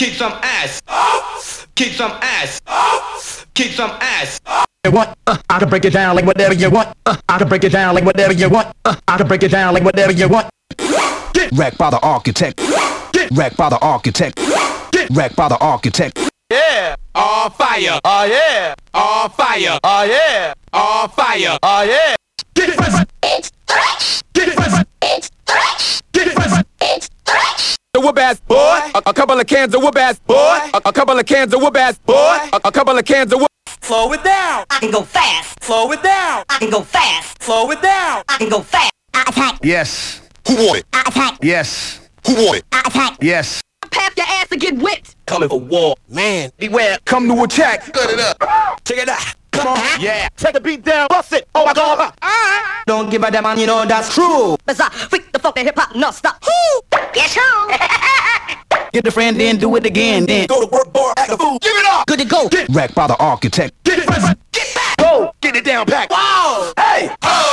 Kick some ass. Kick some ass. Kick some ass. What? I can break it down like whatever you want. I can break it down like whatever you want. I can break it down like whatever you want. Get wrecked by the architect. Get wrecked by the architect. Get wrecked by the architect. Yeah. All fire. Oh yeah. All fire. Oh yeah. All fire. Oh yeah. Get it first. Get it first. Get it first. The whoop ass boy. A couple of cans of whoop ass boy. A couple of cans of whoop ass boy. A couple of cans of whoop. Slow it down. I can go fast. Slow it down. I can go fast. Slow it down. I can go fast. I attack. Yes. Who want it? I attack. Yes. Who want it? I attack. Yes. Pass your ass to get whipped. Coming for war. Man, beware. Come to attack. Cut it up. Check it out. Come on. Yeah. Take the beat down. Bust it. Oh my God. Don't give a damn, man, you know that's true. Bizarre, freak the fuck, the hip hop, no stop. Yes, true. Get the friend, then do it again, then Go to work, boy. Act a fool. Give it up. good to go. Get wrecked by the architect. Get it first. Get back. Go. Get it down pack. Wow. Hey.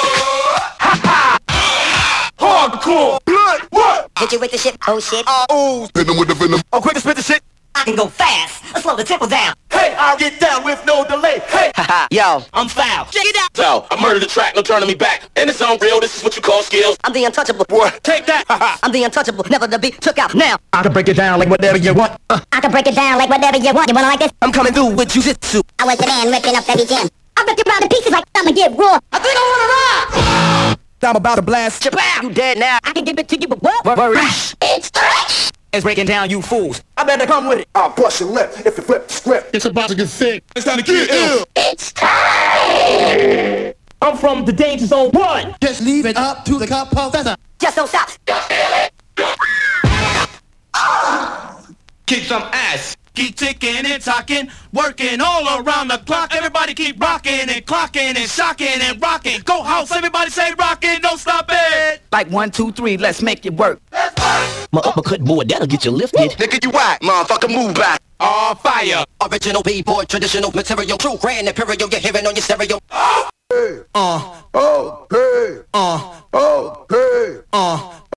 Hardcore. Blood. What? Hit you with the shit, oh shit. Ooh. Hit them with the venom. Oh, quick to spit the shit. I can go fast. Let's slow the tempo down. Hey, I'll get down with no delay. Hey. Yo, I'm foul. Check it out. So, I murdered the track, no turning me back. And it's on real, this is what you call skills. I'm the untouchable. What? Take that. I'm the untouchable, never to be took out. Now, I can break it down like whatever you want. I can break it down like whatever you want. You wanna like this? I'm coming through with jujitsu. I was the man ripping up every gym. I rip you around in pieces like I'ma get raw. I think I wanna rock. I'm about to blast your pow. You dead now. I can give it to you, but what? Worry. It's trash. It's breaking down, you fools. I better come with it. I'll bust your lip if you flip the script. It's about to get sick. It's time to get ill. It's time. I'm from the Danger Zone 1. Just leave it up to the composer. Just don't stop. Kick some ass. Keep ticking and talking, working all around the clock. Everybody keep rocking and clocking and shocking and rocking. Go house, everybody say rocking, don't stop it. Like 1, 2, 3, let's make it work. My uppercut boy, that'll get you lifted. Nigga, you whack. Motherfucker, move back. All fire. Original B-boy, traditional material, true grand imperial, you're hearing on your stereo. Oh, hey.